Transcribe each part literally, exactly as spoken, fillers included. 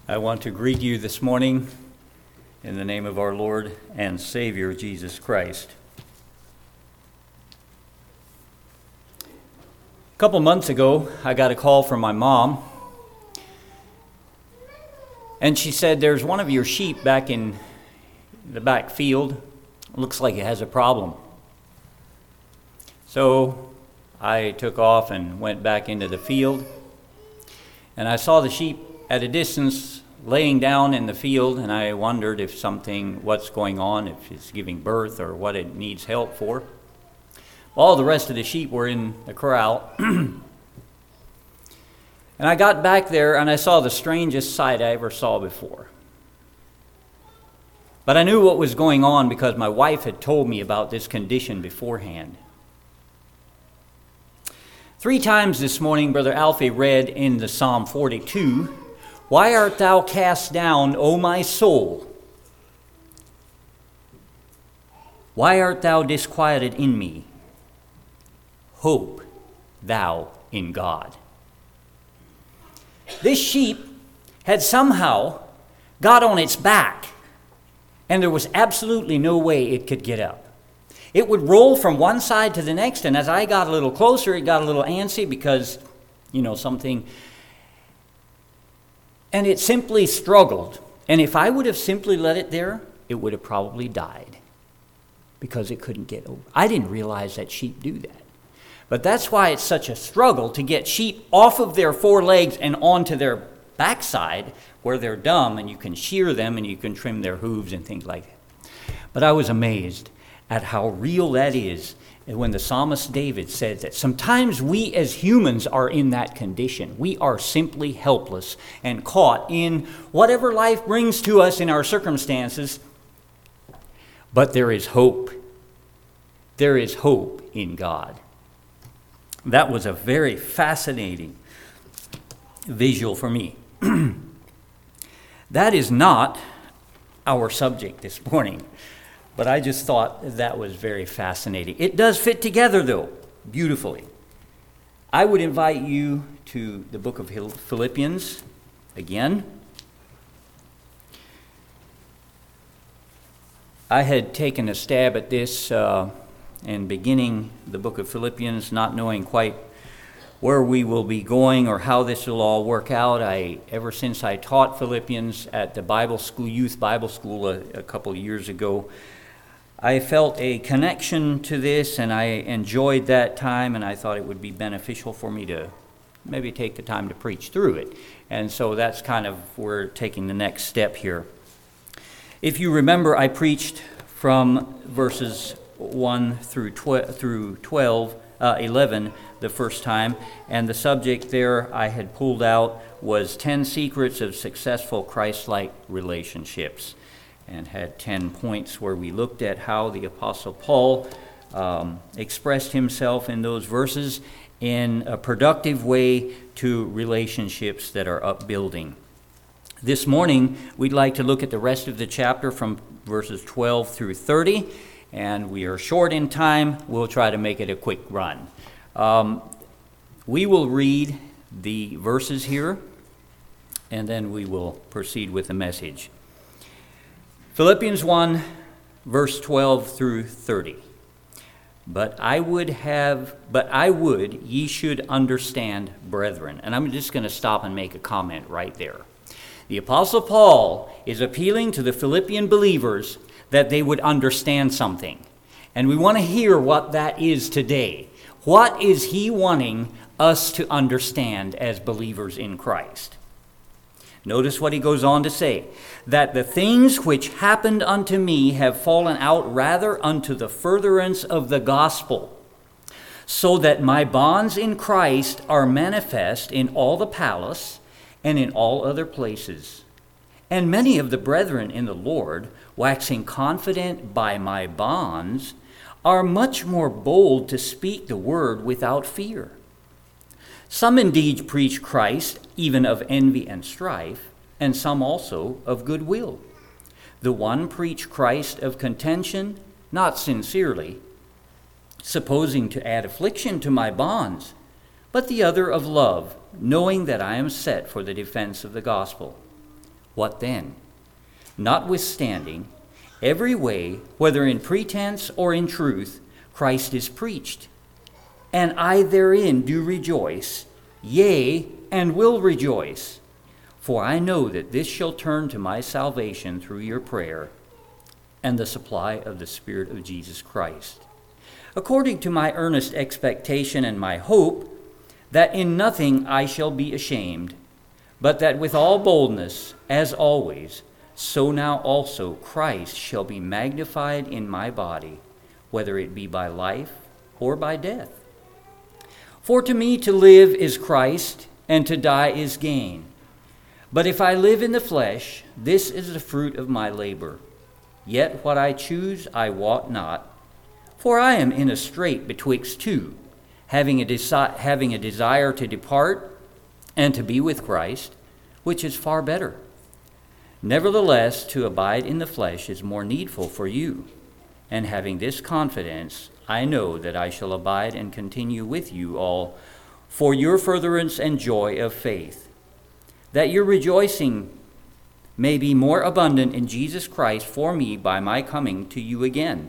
I want to greet you this morning in the name of our Lord and Savior, Jesus Christ. A couple months ago, I got a call from my mom, and she said, there's one of your sheep back in the back field. Looks like it has a problem. So I took off and went back into the field, and I saw the sheep at a distance laying down in the field, and I wondered if something, what's going on, if it's giving birth or what it needs help for. All the rest of the sheep were in the corral. And I got back there and I saw the strangest sight I ever saw before. But I knew what was going on because my wife had told me about this condition beforehand. Three times this morning, Brother Alfie read in the Psalm forty-two, "Why art thou cast down, O my soul? Why art thou disquieted in me? Hope thou in God." This sheep had somehow got on its back, and there was absolutely no way it could get up. It would roll from one side to the next, and as I got a little closer, it got a little antsy because, you know, something... And it simply struggled. And if I would have simply let it there, it would have probably died because it couldn't get over. I didn't realize that sheep do that. But that's why it's such a struggle to get sheep off of their four legs and onto their backside where they're dumb, and you can shear them and you can trim their hooves and things like that. But I was amazed at how real that is. And when the psalmist David said that sometimes we as humans are in that condition. We are simply helpless and caught in whatever life brings to us in our circumstances. But there is hope. There is hope in God. That was a very fascinating visual for me. That is not our subject this morning. But I just thought that was very fascinating. It does fit together, though, beautifully. I would invite you to the book of Philippians again. I had taken a stab at this uh, and beginning the book of Philippians, not knowing quite where we will be going or how this will all work out. I, ever since I taught Philippians at the Bible school, youth Bible school a, a couple of years ago, I felt a connection to this, and I enjoyed that time, and I thought it would be beneficial for me to maybe take the time to preach through it. And so that's kind of, we're taking the next step here. If you remember, I preached from verses one through twelve, uh, eleven the first time, and the subject there I had pulled out was ten secrets of successful Christ-like relationships, and had ten points where we looked at how the Apostle Paul um, expressed himself in those verses in a productive way to relationships that are upbuilding. This morning, we'd like to look at the rest of the chapter from verses twelve through thirty, and we are short in time. We'll try to make it a quick run. Um, we will read the verses here, and then we will proceed with the message. Philippians one, verse twelve through thirty. But I would have, but I would ye should understand, brethren. And I'm just going to stop and make a comment right there. The Apostle Paul is appealing to the Philippian believers that they would understand something. And we want to hear what that is today. What is he wanting us to understand as believers in Christ? Notice what he goes on to say, that the things which happened unto me have fallen out rather unto the furtherance of the gospel, so that my bonds in Christ are manifest in all the palace and in all other places. And many of the brethren in the Lord, waxing confident by my bonds, are much more bold to speak the word without fear. Some indeed preach Christ, even of envy and strife, and some also of goodwill. The one preach Christ of contention, not sincerely, supposing to add affliction to my bonds, but the other of love, knowing that I am set for the defense of the gospel. What then? Notwithstanding, every way, whether in pretense or in truth, Christ is preached. And I therein do rejoice, yea, and will rejoice. For I know that this shall turn to my salvation through your prayer and the supply of the Spirit of Jesus Christ, according to my earnest expectation and my hope, that in nothing I shall be ashamed, but that with all boldness, as always, so now also Christ shall be magnified in my body, whether it be by life or by death. For to me to live is Christ, and to die is gain. But if I live in the flesh, this is the fruit of my labor. Yet what I choose I wot not, for I am in a strait betwixt two, having a, desi- having a desire to depart and to be with Christ, which is far better. Nevertheless, to abide in the flesh is more needful for you. And having this confidence, I know that I shall abide and continue with you all for your furtherance and joy of faith, that your rejoicing may be more abundant in Jesus Christ for me by my coming to you again.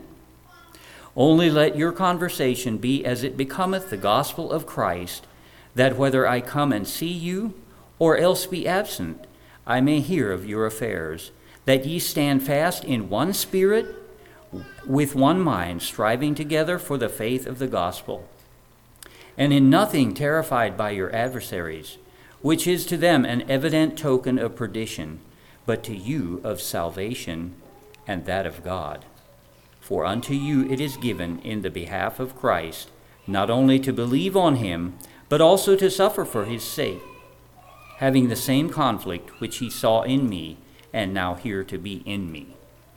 Only let your conversation be as it becometh the gospel of Christ, that whether I come and see you, or else be absent, I may hear of your affairs, that ye stand fast in one spirit, with one mind, striving together for the faith of the gospel, and in nothing terrified by your adversaries, which is to them an evident token of perdition, but to you of salvation, and that of God. For unto you it is given in the behalf of Christ, not only to believe on him, but also to suffer for his sake, having the same conflict which he saw in me, and now here to be in me.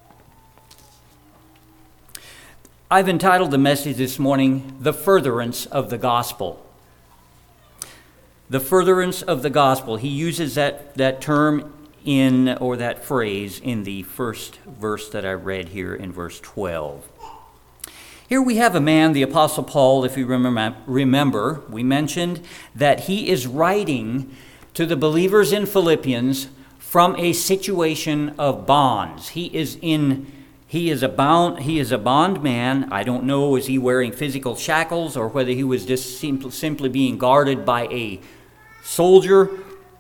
I've entitled the message this morning, The Furtherance of the Gospel. The furtherance of the gospel. He uses that, that term in, or that phrase in the first verse that I read here in verse twelve. Here we have a man, the Apostle Paul, if you remember, we mentioned that he is writing to the believers in Philippians from a situation of bonds. He is in He is a bound. He is a bondman. I don't know, is he wearing physical shackles or whether he was just simply, simply being guarded by a soldier.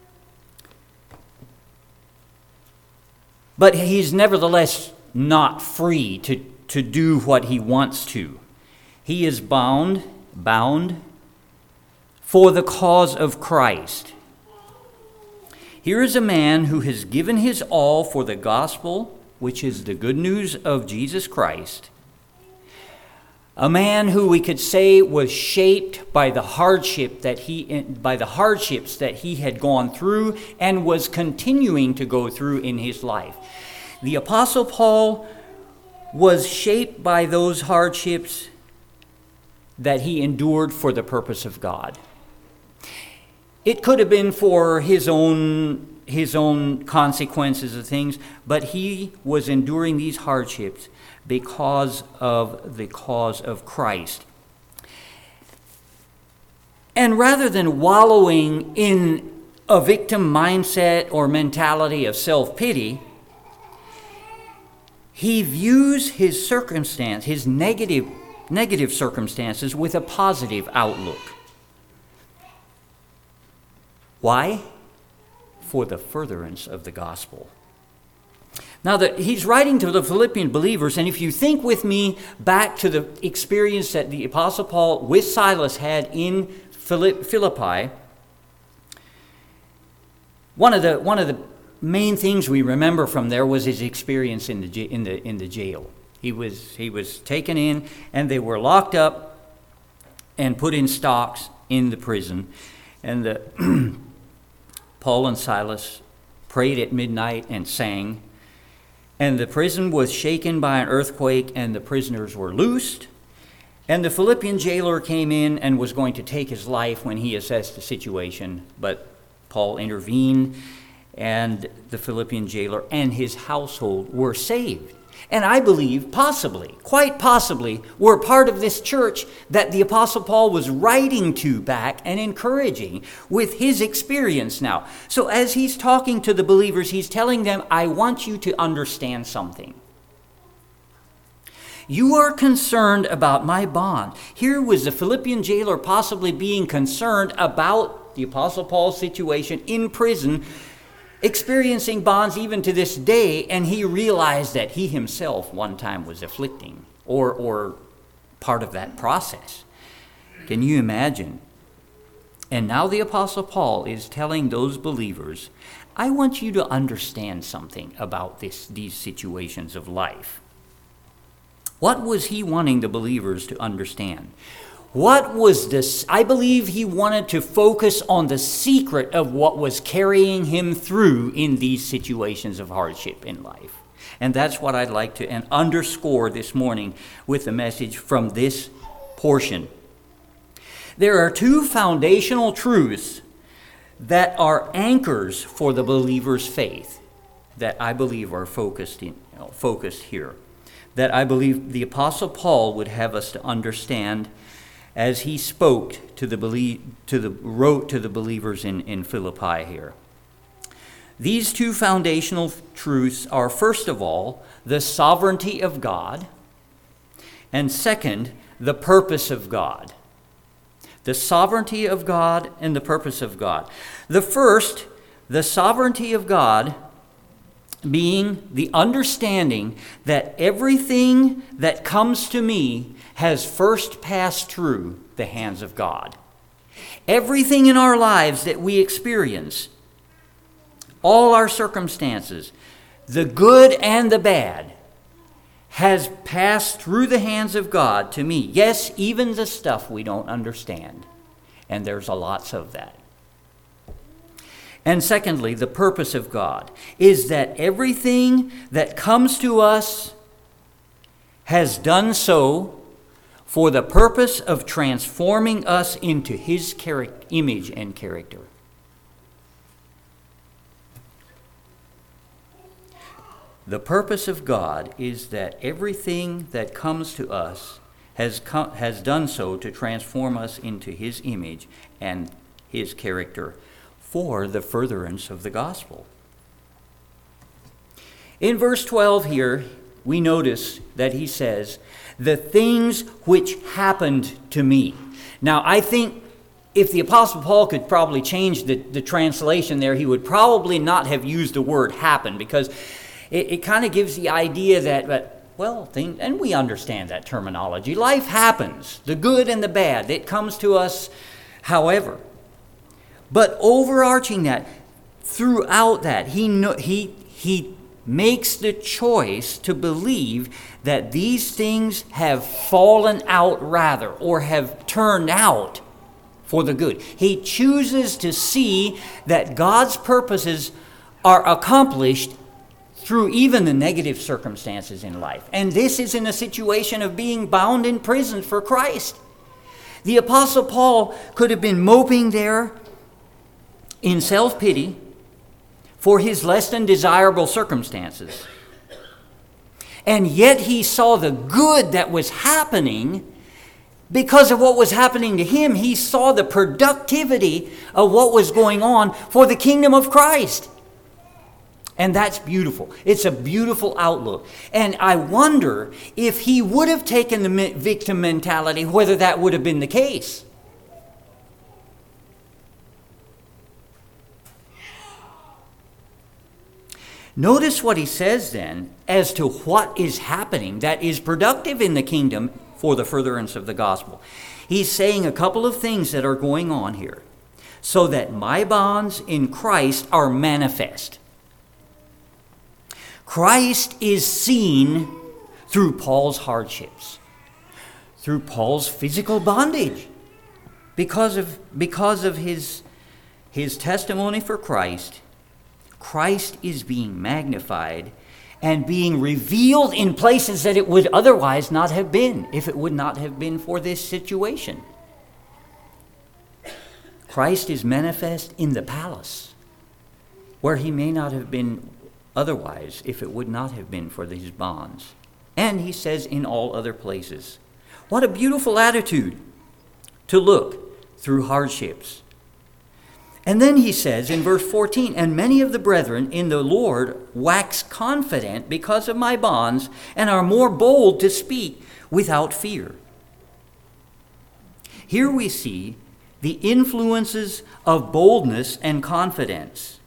But he's nevertheless not free to, to do what he wants to. He is bound, bound for the cause of Christ. Here is a man who has given his all for the gospel, which is the good news of Jesus Christ. A man who we could say was shaped by the hardship that he by the hardships that he had gone through and was continuing to go through in his life. The Apostle Paul was shaped by those hardships that he endured for the purpose of God. It could have been for his own his own consequences of things, but he was enduring these hardships because of the cause of Christ. And rather than wallowing in a victim mindset or mentality of self-pity, he views his circumstance, his negative, negative circumstances with a positive outlook. Why? For the furtherance of the gospel. Now, the, he's writing to the Philippian believers, and if you think with me back to the experience that the Apostle Paul with Silas had in Philippi, one of the one of the main things we remember from there was his experience in the in the in the jail. He was he was taken in, and they were locked up and put in stocks in the prison, and the Paul and Silas prayed at midnight and sang. And the prison was shaken by an earthquake, and the prisoners were loosed. And the Philippian jailer came in and was going to take his life when he assessed the situation. But Paul intervened, and the Philippian jailer and his household were saved. and I believe possibly, quite possibly, were part of this church that the Apostle Paul was writing to back and encouraging with his experience now. So as he's talking to the believers, he's telling them, I want you to understand something. You are concerned about my bond. Here was the Philippian jailer possibly being concerned about the Apostle Paul's situation in prison, experiencing bonds even to this day, and he realized that he himself one time was afflicting or, or part of that process. Can you imagine? And now the Apostle Paul is telling those believers, I want you to understand something about this, these situations of life. What was he wanting the believers to understand? What was this? I believe he wanted to focus on the secret of what was carrying him through in these situations of hardship in life. And that's what I'd like to underscore this morning with the message from this portion. There are two foundational truths that are anchors for the believer's faith that I believe are focused in, you know, focused here. That I believe the Apostle Paul would have us to understand as he spoke to the belie- to the wrote to the believers in, in Philippi here. These two foundational truths are, first of all, the sovereignty of God, and second, the purpose of God. The sovereignty of God and the purpose of God. The first, the sovereignty of God, being the understanding that everything that comes to me has first passed through the hands of God. Everything in our lives that we experience, all our circumstances, the good and the bad, has passed through the hands of God to me. Yes, even the stuff we don't understand. And there's a lots of that. And secondly, the purpose of God is that everything that comes to us has done so for the purpose of transforming us into his char- image and character. The purpose of God is that everything that comes to us has come, has done so to transform us into his image and his character for the furtherance of the gospel. In verse twelve here, we notice that he says, the things which happened to me. Now, I think if the Apostle Paul could probably change the, the translation there, he would probably not have used the word happen, because it, it kind of gives the idea that, but, well, thing, and we understand that terminology. Life happens, the good and the bad. It comes to us however. But overarching that, throughout that, he know, he he makes the choice to believe that these things have fallen out rather, or have turned out for the good. He chooses to see that God's purposes are accomplished through even the negative circumstances in life. And this is in a situation of being bound in prison for Christ. The Apostle Paul could have been moping there in self-pity for his less than desirable circumstances. And yet he saw the good that was happening because of what was happening to him. He saw the productivity of what was going on for the kingdom of Christ. And that's beautiful. It's a beautiful outlook. And I wonder if he would have taken the victim mentality, whether that would have been the case. Notice what he says then as to what is happening that is productive in the kingdom for the furtherance of the gospel. He's saying a couple of things that are going on here. So that my bonds in Christ are manifest. Christ is seen through Paul's hardships, through Paul's physical bondage, because of, because of his, his testimony for Christ. Christ is being magnified and being revealed in places that it would otherwise not have been, if it would not have been for this situation. Christ is manifest in the palace, where he may not have been otherwise if it would not have been for these bonds. And he says, in all other places. What a beautiful attitude to look through hardships. And then he says in verse fourteen, and many of the brethren in the Lord wax confident because of my bonds, and are more bold to speak without fear. Here we see the influences of boldness and confidence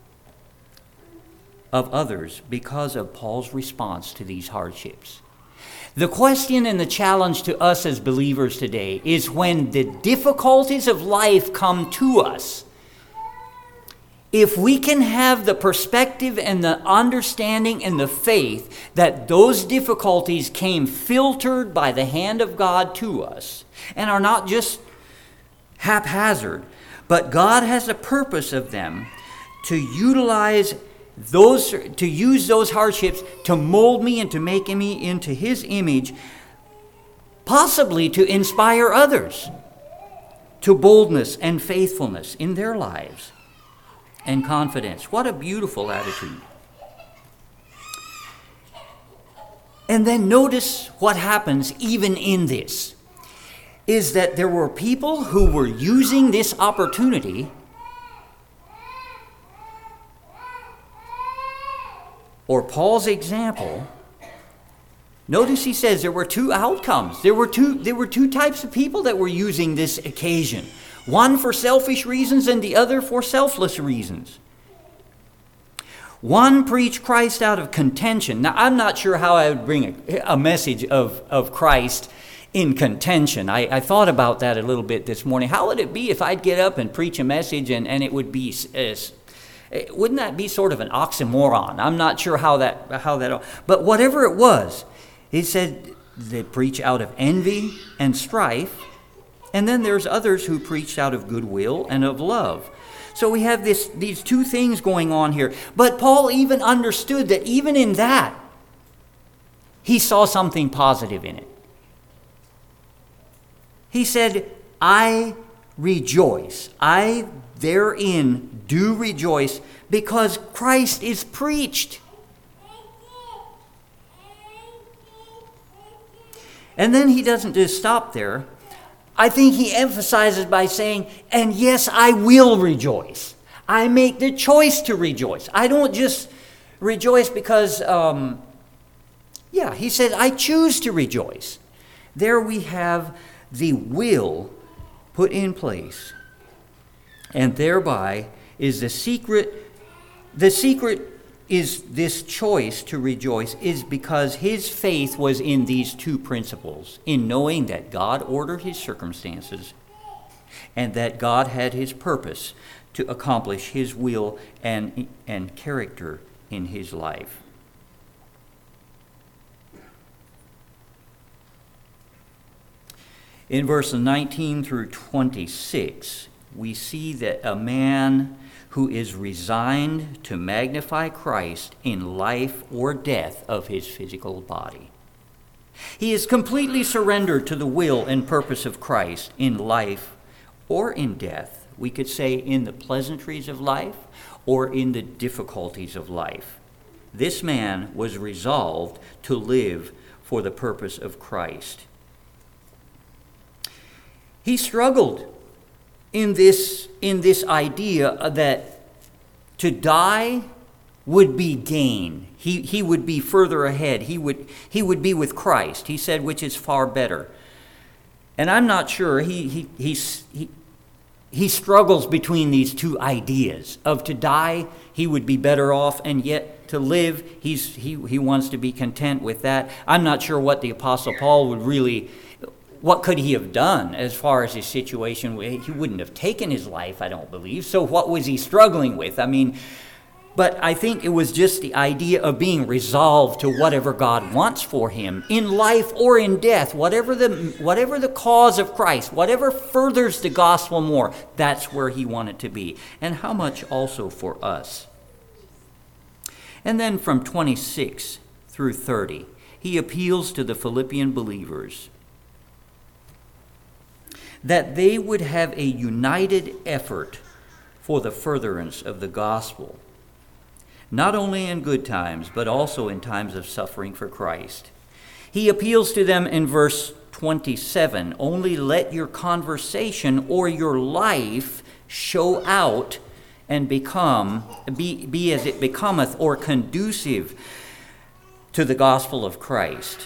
of others because of Paul's response to these hardships. The question and the challenge to us as believers today is when the difficulties of life come to us, if we can have the perspective and the understanding and the faith that those difficulties came filtered by the hand of God to us and are not just haphazard, but God has a purpose of them to utilize those, to use those hardships to mold me and to make me into His image, possibly to inspire others to boldness and faithfulness in their lives and confidence. What a beautiful attitude. And then notice what happens even in this, is that there were people who were using this opportunity or Paul's example. Notice he says there were two outcomes. There were two, there were two types of people that were using this occasion. One for selfish reasons and the other for selfless reasons. One preached Christ out of contention. Now, I'm not sure how I would bring a, a message of, of Christ in contention. I, I thought about that a little bit this morning. How would it be if I'd get up and preach a message and, and it would be, uh, wouldn't that be sort of an oxymoron? I'm not sure how that, how that, but whatever it was, he said they preach out of envy and strife. And then there's others who preached out of goodwill and of love. So we have this, these two things going on here. But Paul even understood that even in that, he saw something positive in it. He said, I rejoice. I therein do rejoice because Christ is preached. And then he doesn't just stop there. I think he emphasizes by saying, and yes, I will rejoice. I make the choice to rejoice. I don't just rejoice because, um, yeah, he said, I choose to rejoice. There we have the will put in place. And thereby is the secret, the secret is this choice to rejoice is because his faith was in these two principles, in knowing that God ordered his circumstances and that God had his purpose to accomplish his will and, and character in his life. In verses nineteen through twenty-six, we see that a man who is resigned to magnify Christ in life or death of his physical body. He is completely surrendered to the will and purpose of Christ in life or in death. We could say in the pleasantries of life or in the difficulties of life. This man was resolved to live for the purpose of Christ. He struggled in this, in this idea that to die would be gain. He, he would be further ahead. He would, he would be with Christ. He said, which is far better. And I'm not sure. He, he, he's, he, he struggles between these two ideas of to die, he would be better off, and yet to live, he's, he, he wants to be content with that. I'm not sure what the Apostle Paul would really... What could he have done as far as his situation? He wouldn't have taken his life, I don't believe. So what was he struggling with? I mean, but I think it was just the idea of being resolved to whatever God wants for him in life or in death, whatever the whatever the cause of Christ, whatever furthers the gospel more, that's where he wanted to be. And how much also for us. And then from twenty-six through thirty, he appeals to the Philippian believers that they would have a united effort for the furtherance of the gospel. not only in good times, but also in times of suffering for Christ. He appeals to them in verse twenty-seven, only let your conversation or your life show out and become, be, be as it becometh or conducive to the gospel of Christ.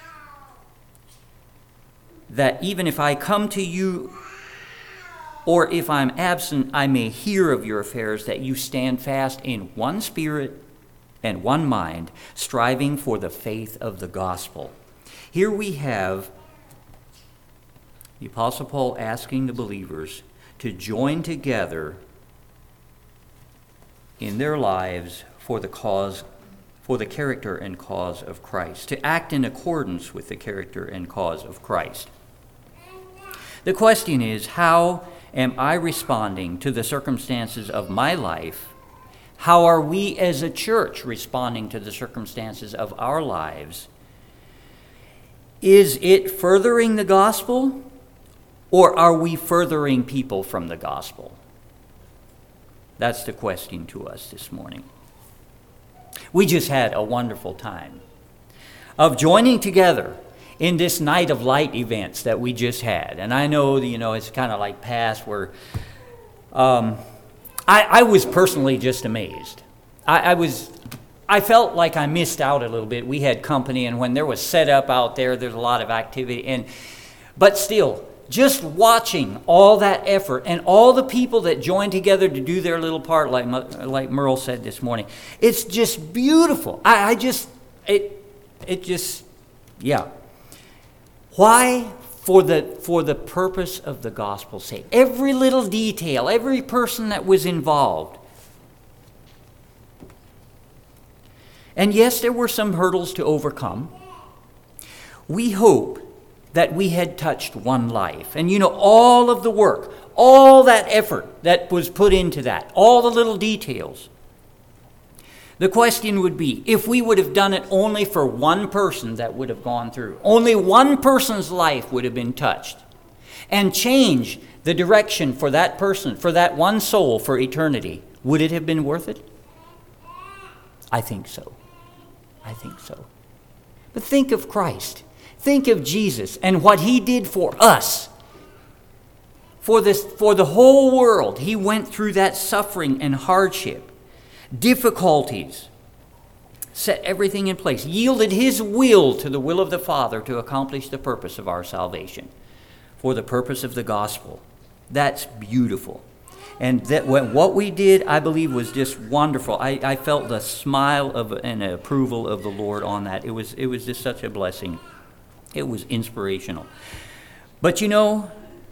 That even if I come to you, or if I'm absent, I may hear of your affairs, that you stand fast in one spirit and one mind, striving for the faith of the gospel. Here we have the Apostle Paul asking the believers to join together in their lives for the cause, for the character and cause of Christ, to act in accordance with the character and cause of Christ. The question is, how am I responding to the circumstances of my life? How are we as a church responding to the circumstances of our lives? Is it furthering the gospel, or are we furthering people from the gospel? That's the question to us this morning. We just had a wonderful time of joining together in this Night of Light events that we just had. And I know, you know, it's kind of like past where um, I, I was personally just amazed. I, I was, I felt like I missed out a little bit. We had company, and when there was set up out there, there's a lot of activity. And but still, just watching all that effort and all the people that joined together to do their little part, like like Merle said this morning, it's just beautiful. I, I just, it, it just, yeah. Why? For the, for the purpose of the gospel's sake. Every little detail, every person that was involved. And yes, there were some hurdles to overcome. We hope that we had touched one life. And you know, all of the work, all that effort that was put into that, all the little details. The question would be, if we would have done it only for one person that would have gone through, only one person's life would have been touched, and change the direction for that person, for that one soul for eternity, would it have been worth it? I think so. I think so. But think of Christ. Think of Jesus and what he did for us. For this, for the whole world, he went through that suffering and hardship, difficulties, set everything in place, yielded his will to the will of the Father to accomplish the purpose of our salvation, for the purpose of the gospel. That's beautiful. And that what we did, I believe, was just wonderful. I, I felt the smile of and approval of the Lord on that. It was, it was just such a blessing. It was inspirational. But you know,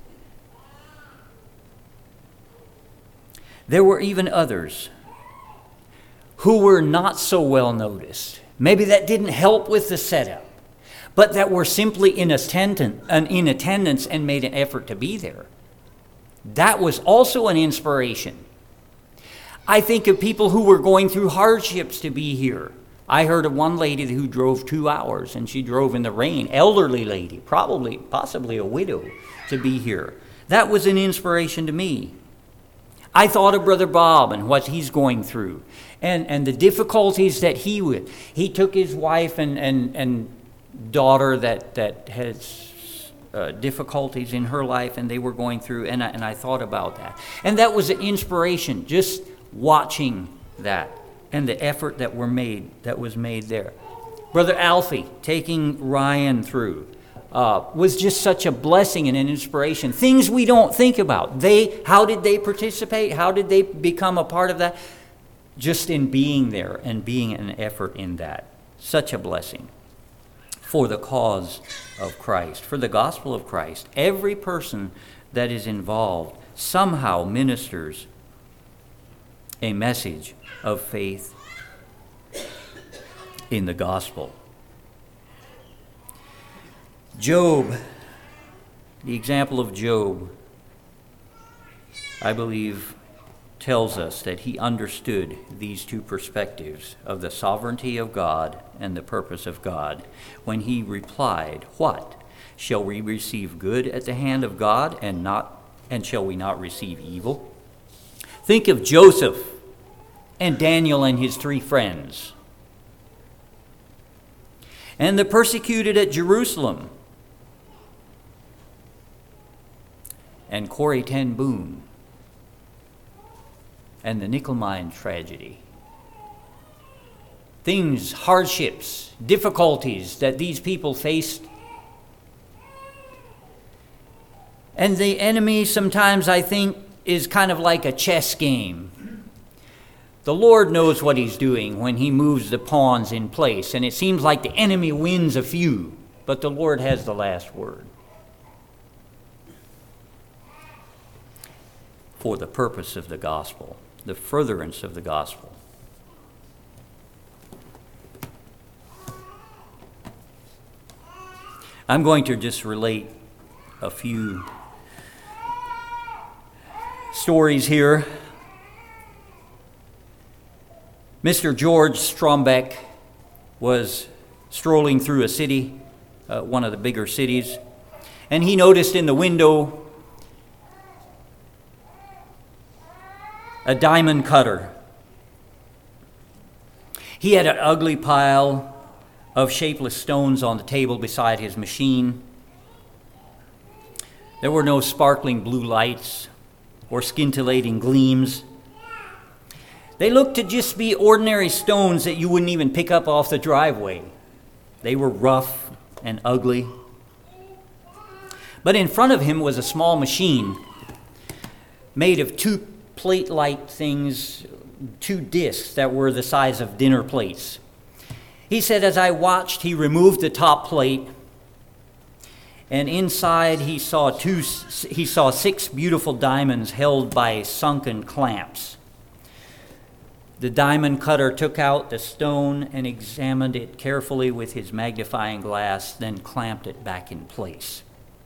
there were even others who were not so well noticed. Maybe that didn't help with the setup, but that were simply in attendance, in attendance and made an effort to be there. That was also an inspiration. I think of people who were going through hardships to be here. I heard of one lady who drove two hours, and she drove in the rain, elderly lady, probably, possibly a widow, to be here. That was an inspiration to me. I thought of Brother Bob and what he's going through, and, and the difficulties that he would. He took his wife and, and, and daughter that, that has uh, difficulties in her life, and they were going through, and I, and I thought about that. And that was an inspiration, just watching that. And the effort that were made, that was made there. Brother Alfie taking Ryan through uh, was just such a blessing and an inspiration. Things we don't think about. They, how did they participate? How did they become a part of that? Just in being there and being an effort in that. Such a blessing for the cause of Christ, for the gospel of Christ. Every person that is involved somehow ministers a message of faith in the gospel. Job, the example of Job, I believe, tells us that he understood these two perspectives of the sovereignty of God and the purpose of God when he replied, "What? Shall we receive good at the hand of God and not and shall we not receive evil?" Think of Joseph and Daniel and his three friends, and the persecuted at Jerusalem, and Corrie ten Boom, and the nickel mine tragedy. Things, hardships, difficulties that these people faced. And the enemy sometimes, I think, is kind of like a chess game. The Lord knows what he's doing when he moves the pawns in place, and it seems like the enemy wins a few, but the Lord has the last word. For the purpose of the gospel, the furtherance of the gospel. I'm going to just relate a few stories here. Mister George Strombeck was strolling through a city, uh, one of the bigger cities, and he noticed in the window a diamond cutter. He had an ugly pile of shapeless stones on the table beside his machine. There were no sparkling blue lights or scintillating gleams. They looked to just be ordinary stones that you wouldn't even pick up off the driveway. They were rough and ugly. But in front of him was a small machine made of two plate-like things, two discs that were the size of dinner plates. He said, as I watched, he removed the top plate, and inside he saw two. He saw six beautiful diamonds held by sunken clamps. The diamond cutter took out the stone and examined it carefully with his magnifying glass, then clamped it back in place.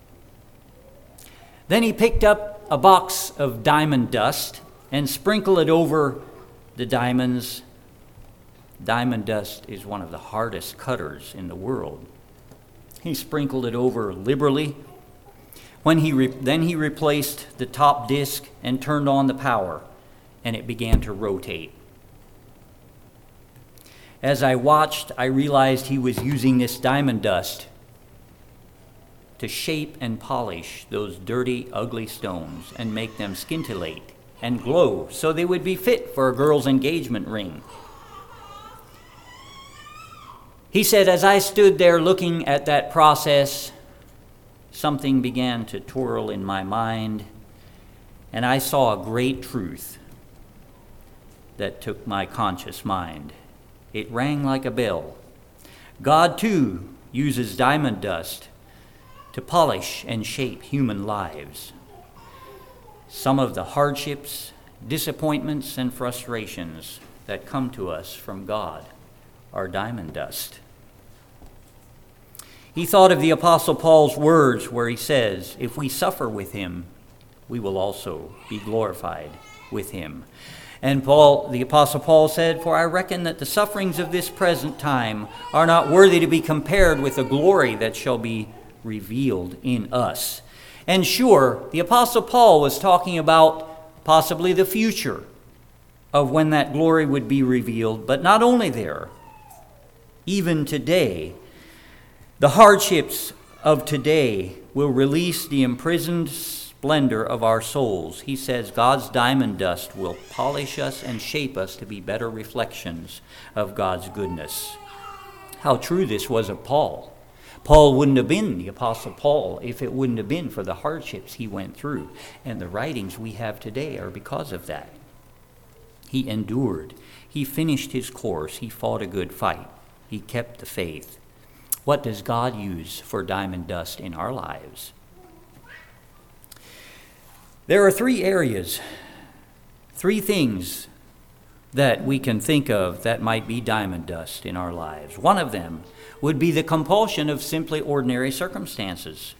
Then he picked up a box of diamond dust and sprinkled it over the diamonds. Diamond dust is one of the hardest cutters in the world. He sprinkled it over liberally. When he re- then he replaced the top disc and turned on the power, and it began to rotate. As I watched, I realized he was using this diamond dust to shape and polish those dirty, ugly stones and make them scintillate and glow so they would be fit for a girl's engagement ring. He said, as I stood there looking at that process, something began to twirl in my mind, and I saw a great truth that took my conscious mind. It rang like a bell. God, too, uses diamond dust to polish and shape human lives. Some of the hardships, disappointments, and frustrations that come to us from God are diamond dust. He thought of the Apostle Paul's words where he says, if we suffer with him, we will also be glorified with him. And Paul, the Apostle Paul said, for I reckon that the sufferings of this present time are not worthy to be compared with the glory that shall be revealed in us. And sure, the Apostle Paul was talking about possibly the future of when that glory would be revealed, but not only there. Even today, the hardships of today will release the imprisoned splendor of our souls. He says God's diamond dust will polish us and shape us to be better reflections of God's goodness. How true this was of Paul. Paul wouldn't have been the Apostle Paul if it wouldn't have been for the hardships he went through. And the writings we have today are because of that. He endured. He finished his course. He fought a good fight. He kept the faith. What does God use for diamond dust in our lives? There are three areas, three things that we can think of that might be diamond dust in our lives. One of them would be the compulsion of simply ordinary circumstances.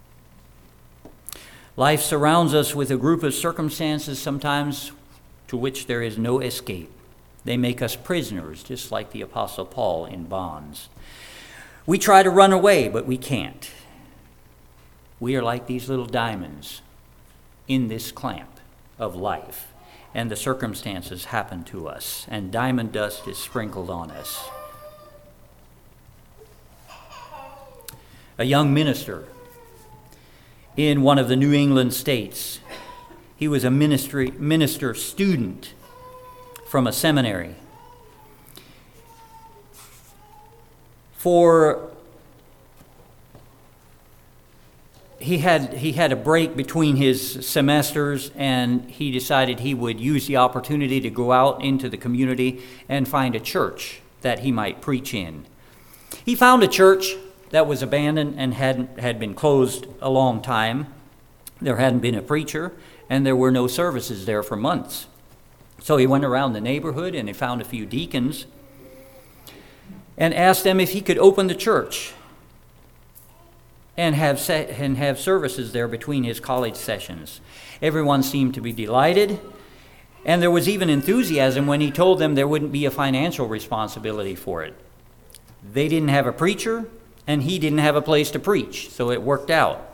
Life surrounds us with a group of circumstances sometimes to which there is no escape. They make us prisoners, just like the Apostle Paul in bonds. We try to run away, but we can't. We are like these little diamonds in this clamp of life. and the circumstances happen to us, and diamond dust is sprinkled on us. A young minister in one of the New England states, he was a ministry, minister student from a seminary. For He had he had a break between his semesters, and he decided he would use the opportunity to go out into the community and find a church that he might preach in. He found a church that was abandoned and had had been closed a long time. There hadn't been a preacher, and there were no services there for months. So he went around the neighborhood and he found a few deacons and asked them if he could open the church and have set, and have services there between his college sessions. Everyone seemed to be delighted, and there was even enthusiasm when he told them there wouldn't be a financial responsibility for it. They didn't have a preacher, and he didn't have a place to preach, so it worked out.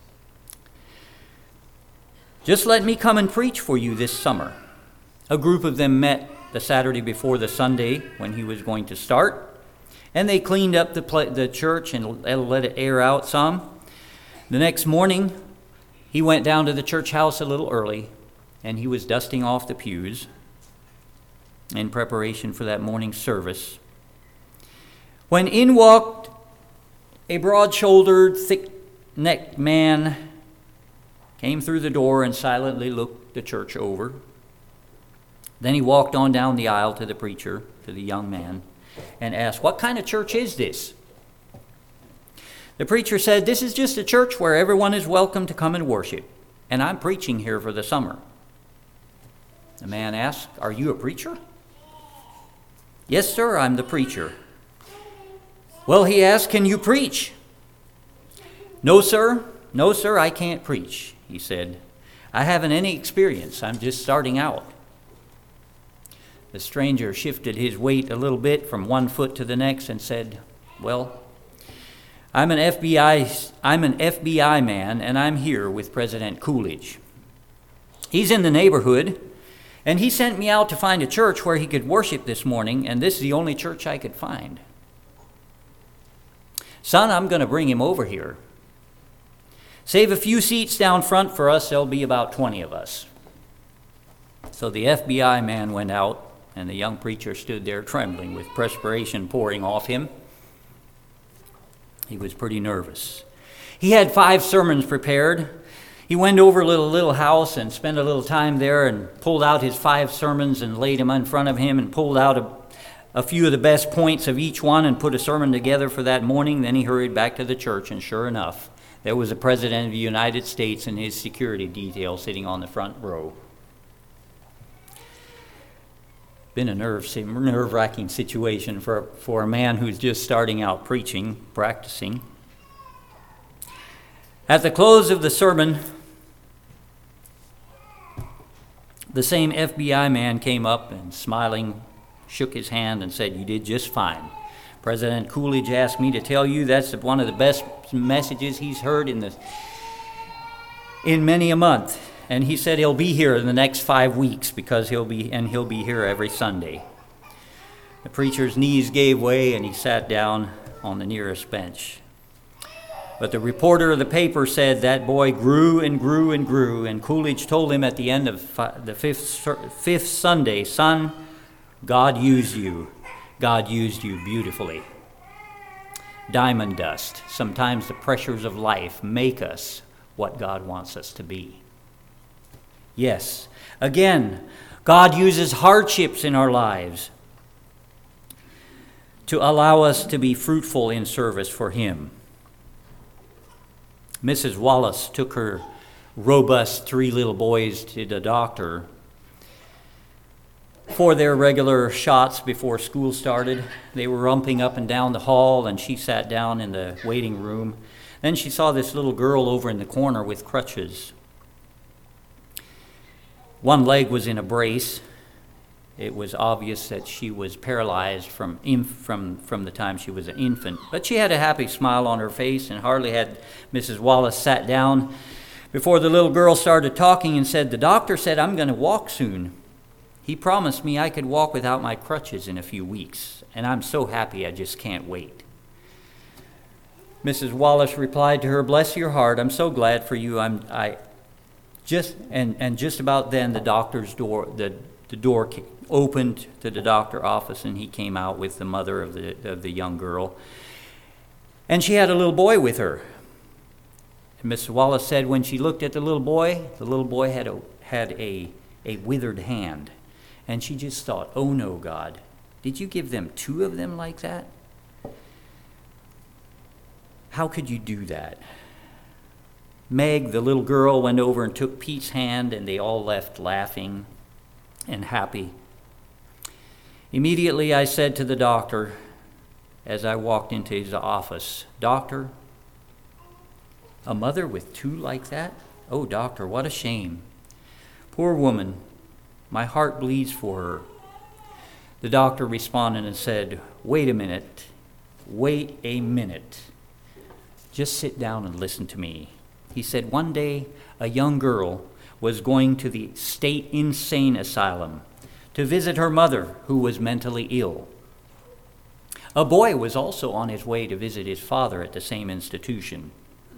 Just let me come and preach for you this summer. A group of them met the Saturday before the Sunday when he was going to start, and they cleaned up the, pla- the church and let it air out some. The next morning, he went down to the church house a little early, and he was dusting off the pews in preparation for that morning service, when in walked a broad-shouldered, thick-necked man, came through the door and silently looked the church over. Then he walked on down the aisle to the preacher, to the young man, and asked, "What kind of church is this?" The preacher said, "This is just a church where everyone is welcome to come and worship, and I'm preaching here for the summer." The man asked, "Are you a preacher?" "Yes, sir, I'm the preacher." "Well," he asked, "can you preach?" "No, sir. No, sir, I can't preach," he said. "I haven't any experience. I'm just starting out." The stranger shifted his weight a little bit from one foot to the next and said, "Well, I'm an F B I I'm an F B I man, and I'm here with President Coolidge. He's in the neighborhood, and he sent me out to find a church where he could worship this morning, and this is the only church I could find. Son, I'm going to bring him over here. Save a few seats down front for us. There'll be about twenty of us." So the F B I man went out, and the young preacher stood there trembling with perspiration pouring off him. He was pretty nervous. He had five sermons prepared. He went over to the little house and spent a little time there and pulled out his five sermons and laid them in front of him and pulled out a, a few of the best points of each one and put a sermon together for that morning. Then he hurried back to the church, and sure enough, there was the President of the United States and his security detail sitting on the front row. Been a nerve, nerve-wracking situation for, for a man who's just starting out preaching, practicing. At the close of the sermon, the same F B I man came up and, smiling, shook his hand and said, "You did just fine. President Coolidge asked me to tell you that's one of the best messages he's heard in the in many a month. And he said he'll be here in the next five weeks because he'll be and he'll be here every Sunday." The preacher's knees gave way and he sat down on the nearest bench. But the reporter of the paper said that boy grew and grew and grew, and Coolidge told him at the end of the fifth, fifth Sunday, "Son, God used you. God used you beautifully." Diamond dust. Sometimes the pressures of life make us what God wants us to be. Yes, again, God uses hardships in our lives to allow us to be fruitful in service for Him. Missus Wallace took her robust three little boys to the doctor for their regular shots before school started. They were rumping up and down the hall, and she sat down in the waiting room. Then she saw this little girl over in the corner with crutches. One leg was in a brace. It was obvious that she was paralyzed from, inf- from, from the time she was an infant. But she had a happy smile on her face, and hardly had Missus Wallace sat down before the little girl started talking and said, "The doctor said I'm going to walk soon." He promised me I could walk without my crutches in a few weeks, and I'm so happy I just can't wait. Missus Wallace replied to her, "Bless your heart, I'm so glad for you. I'm I just and and just about then the doctor's door the the door opened to the doctor's office, and he came out with the mother of the of the young girl, and she had a little boy with her. And Missus Wallace said when she looked at the little boy, the little boy had a had a a withered hand. And she just thought, oh no, God, did you give them two of them like that? How could you do that? Meg, the little girl, went over and took Pete's hand, and they all left laughing and happy. Immediately I said to the doctor, as I walked into his office, "Doctor, a mother with two like that? Oh, doctor, what a shame. Poor woman. My heart bleeds for her." The doctor responded and said, "Wait a minute. Wait a minute. Just sit down and listen to me." He said, "One day a young girl was going to the state insane asylum to visit her mother, who was mentally ill. A boy was also on his way to visit his father at the same institution.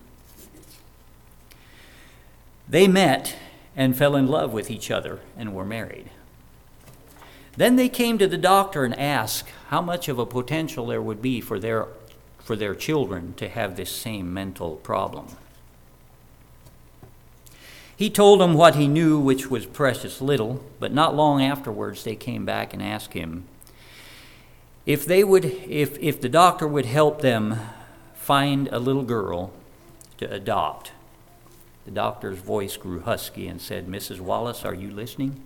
They met and fell in love with each other and were married. Then they came to the doctor and asked how much of a potential there would be for their for their children to have this same mental problem. He told them what he knew, which was precious little, but not long afterwards they came back and asked him if they would if if the doctor would help them find a little girl to adopt. The doctor's voice grew husky and said, "Missus Wallace, are you listening?"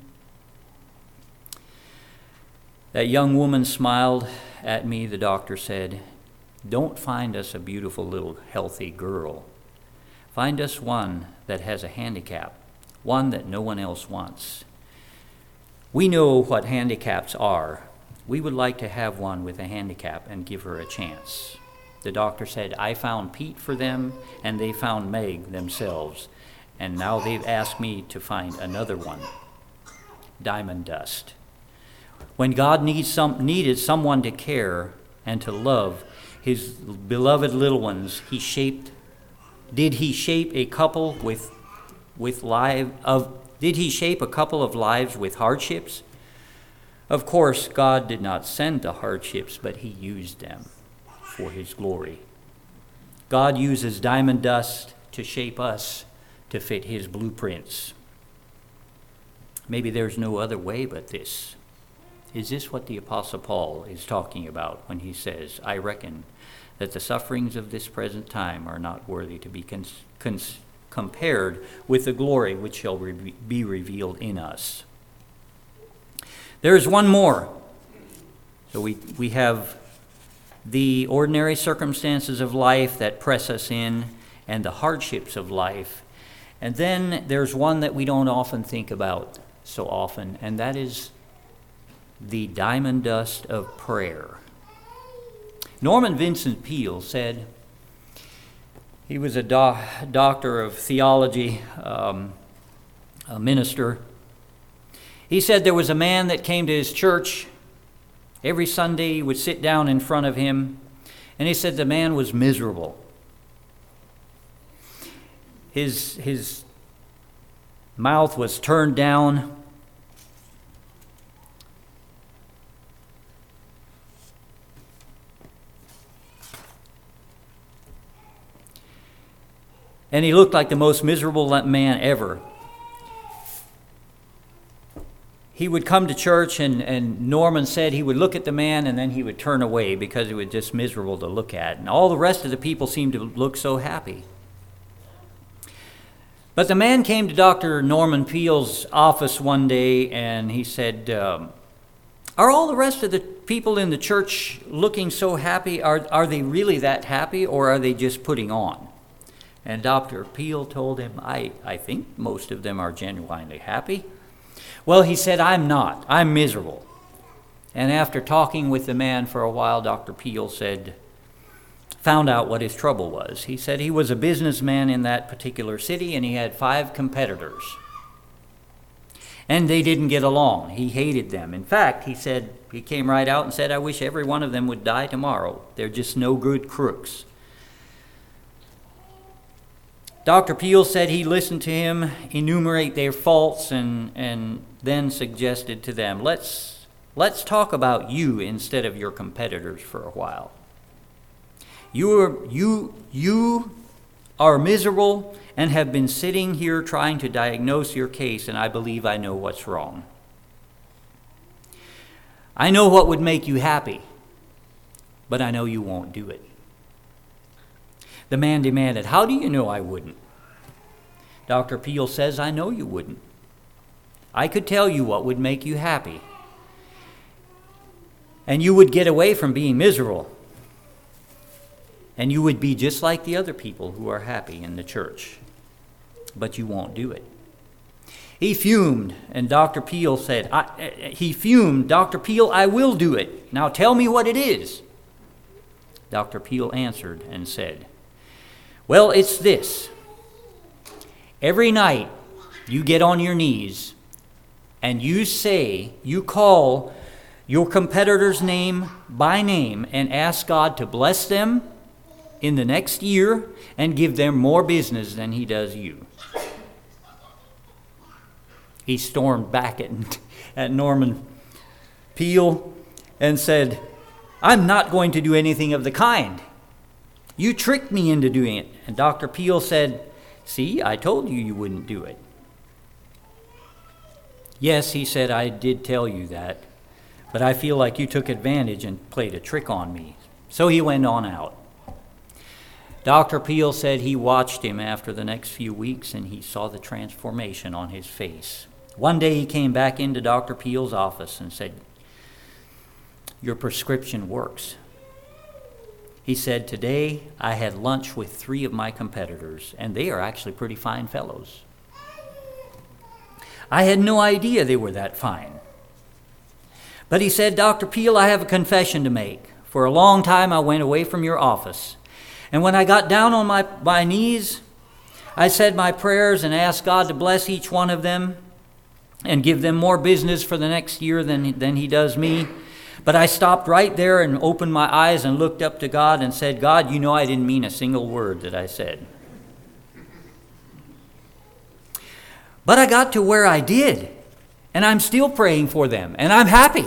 That young woman smiled at me. The doctor said, "Don't find us a beautiful little healthy girl. Find us one that has a handicap, one that no one else wants. We know what handicaps are. We would like to have one with a handicap and give her a chance." The doctor said, "I found Pete for them, and they found Meg themselves, and now they've asked me to find another one, Diamond Dust. When God needs some, needed someone to care and to love his beloved little ones, he shaped, did he shape a couple with, with live of, did he shape a couple of lives with hardships? Of course, God did not send the hardships, but he used them for his glory. God uses diamond dust to shape us to fit his blueprints. Maybe there's no other way but this. Is this what the Apostle Paul is talking about when he says, "I reckon that the sufferings of this present time are not worthy to be cons- cons- compared with the glory which shall re- be revealed in us"? There is one more. So we, we have the ordinary circumstances of life that press us in and the hardships of life. And then there's one that we don't often think about so often, and that is the diamond dust of prayer. Norman Vincent Peale said, he was a do- doctor of theology, um, a minister. He said there was a man that came to his church. Every Sunday he would sit down in front of him, and he said the man was miserable. His, his mouth was turned down. And he looked like the most miserable man ever. He would come to church, and, and Norman said he would look at the man and then he would turn away because it was just miserable to look at. And all the rest of the people seemed to look so happy. But the man came to Doctor Norman Peale's office one day and he said, um, are all the rest of the people in the church looking so happy? Are, are they really that happy, or are they just putting on? And Doctor Peale told him, I, I think most of them are genuinely happy. Well, he said, I'm not. I'm miserable. And after talking with the man for a while, Doctor Peale said, found out what his trouble was. He said he was a businessman in that particular city, and he had five competitors. And they didn't get along. He hated them. In fact, he said, he came right out and said, I wish every one of them would die tomorrow. They're just no good crooks. Doctor Peel said he listened to him enumerate their faults and, and then suggested to them, let's, let's talk about you instead of your competitors for a while. You are, you, you are miserable and have been sitting here trying to diagnose your case, and I believe I know what's wrong. I know what would make you happy, but I know you won't do it. The man demanded, how do you know I wouldn't? Doctor Peel says, I know you wouldn't. I could tell you what would make you happy, and you would get away from being miserable. And you would be just like the other people who are happy in the church. But you won't do it. He fumed, and Doctor Peel said, I, he fumed, Doctor Peel, I will do it. Now tell me what it is. Doctor Peel answered and said, well, it's this. Every night you get on your knees and you say, you call your competitor's name by name and ask God to bless them in the next year and give them more business than he does you. He stormed back at, at Norman Peel and said, I'm not going to do anything of the kind. You tricked me into doing it. And Doctor Peel said, see, I told you you wouldn't do it. Yes, he said, I did tell you that, but I feel like you took advantage and played a trick on me. So he went on out. Doctor Peel said he watched him after the next few weeks and he saw the transformation on his face. One day he came back into Doctor Peel's office and said, your prescription works. He said, today I had lunch with three of my competitors, and they are actually pretty fine fellows. I had no idea they were that fine. But he said, Doctor Peel, I have a confession to make. For a long time I went away from your office. And when I got down on my, my knees, I said my prayers and asked God to bless each one of them and give them more business for the next year than, than he does me. But I stopped right there and opened my eyes and looked up to God and said, God, you know I didn't mean a single word that I said. But I got to where I did, and I'm still praying for them, and I'm happy.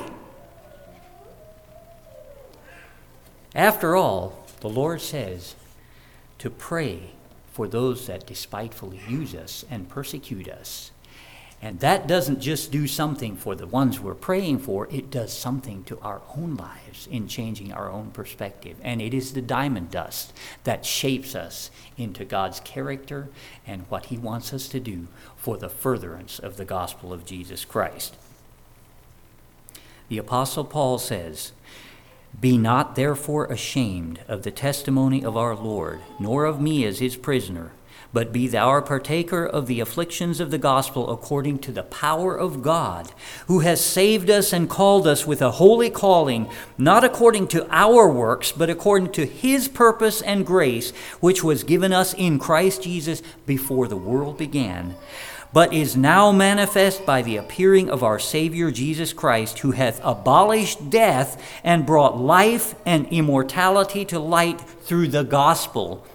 After all, the Lord says to pray for those that despitefully use us and persecute us. And that doesn't just do something for the ones we're praying for, it does something to our own lives in changing our own perspective. And it is the diamond dust that shapes us into God's character and what he wants us to do for the furtherance of the gospel of Jesus Christ. The Apostle Paul says, be not therefore ashamed of the testimony of our Lord, nor of me as his prisoner, but be thou a partaker of the afflictions of the gospel according to the power of God, who has saved us and called us with a holy calling, not according to our works, but according to his purpose and grace, which was given us in Christ Jesus before the world began, but is now manifest by the appearing of our Savior Jesus Christ, who hath abolished death and brought life and immortality to light through the gospel,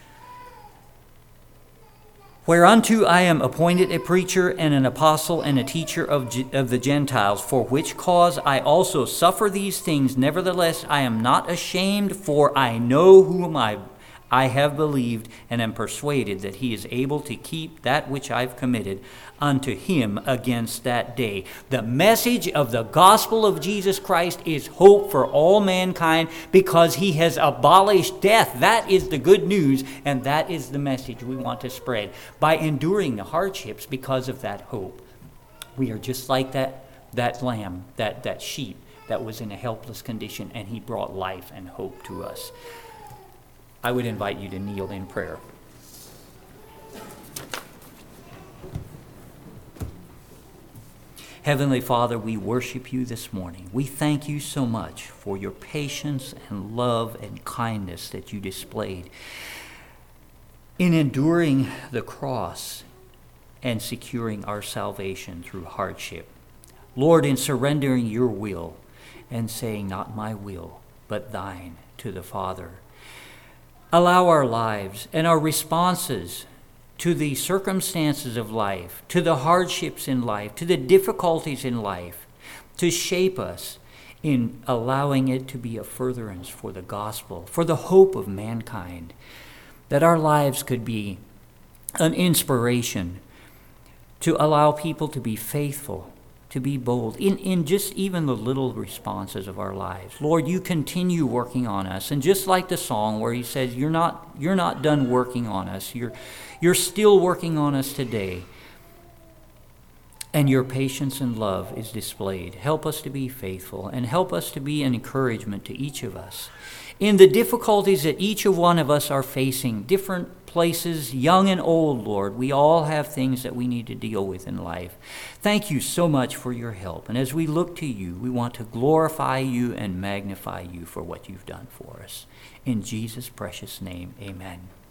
whereunto I am appointed a preacher and an apostle and a teacher of, of the Gentiles, for which cause I also suffer these things. Nevertheless, I am not ashamed, for I know whom I, I have believed, and am persuaded that he is able to keep that which I've committed unto him against that day. The message of the gospel of Jesus Christ is hope for all mankind because he has abolished death. That is the good news, and that is the message we want to spread. By enduring the hardships because of that hope, we are just like that, that lamb, that, that sheep that was in a helpless condition, and he brought life and hope to us. I would invite you to kneel in prayer. Heavenly Father, we worship you this morning. We thank you so much for your patience and love and kindness that you displayed in enduring the cross and securing our salvation through hardship. Lord, in surrendering your will and saying, not my will, but thine, to the Father, allow our lives and our responses to the circumstances of life, to the hardships in life, to the difficulties in life, to shape us in allowing it to be a furtherance for the gospel, for the hope of mankind, that our lives could be an inspiration to allow people to be faithful, to be bold, in, in just even the little responses of our lives. Lord, you continue working on us. And just like the song where he says, you're not, you're not done working on us. You're, you're still working on us today. And your patience and love is displayed. Help us to be faithful and help us to be an encouragement to each of us. In the difficulties that each of one of us are facing, different places, young and old, Lord, we all have things that we need to deal with in life. Thank you so much for your help. And as we look to you, we want to glorify you and magnify you for what you've done for us. In Jesus' precious name, amen.